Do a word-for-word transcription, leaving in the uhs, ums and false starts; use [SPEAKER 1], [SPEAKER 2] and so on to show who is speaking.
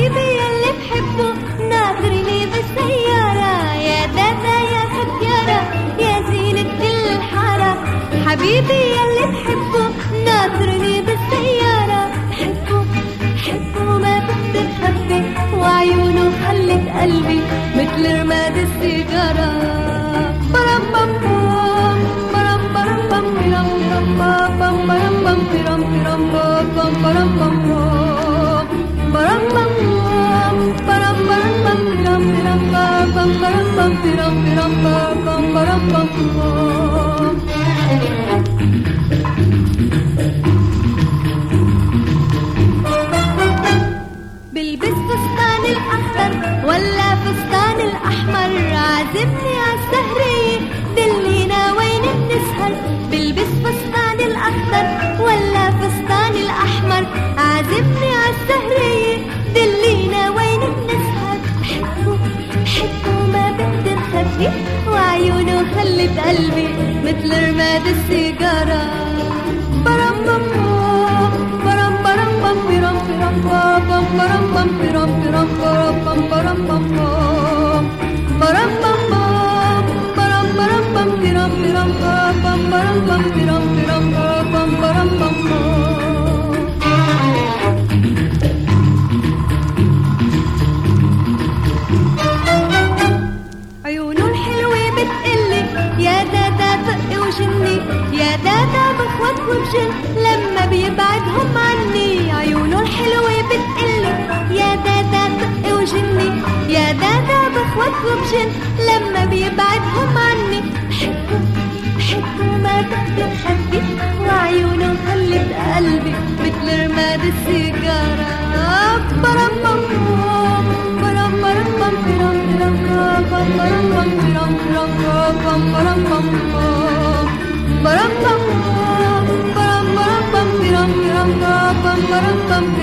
[SPEAKER 1] حبيبي يلي بحبه ناطرني بالسيارة، يا دادا يا ختيارة يا زينة الحارة. حبيبي يلي بحبه ناطرني بالسيارة، بحبه بحبه ما بقدر خبي، وعيونه خلت قلبي مثل رماد السيجارة. برم بم بم برم برم بم برم بم بم برم بم برم برم بم برم بم برم بم برم برم بم برم برم بم برم بم برم برم بم برم بم. بلبس فستان الأخضر ولا فستان الأحمر، عازمني عالسهرية دلينا وين بنسهر. بلبس فستان الأخضر ولا فستان الأحمر، عازمني عالسهرية دلينا وين بنسهر. بحبه بحبه ما بقدر خبي، وعيونه خلت قلبي مثل رماد السيجارة. برم بم برم برم بم برم برم بم برم بم برم برم بم برم بم برم بم برم برم بم برم برم بم برم بم برم برم بم برم بم. عيونه الحلوة بتقلي يا دادا فقي وجني، يا دادا بخوت وبجن لما بيبعدهم عني. عيونه الحلوة بتقلي يا دادا فقي وجني، يا دادا بخوت وبجن لما بيبعدهم عني. بحبه بحبه ما بقدر خبي، وعيونه خلت قلبي مثل رماد السيجارة. برم بم برم برم بم برم برم بم برم بم برم برم بم برم بم برم بم برم برم بم برم برم بم برم بم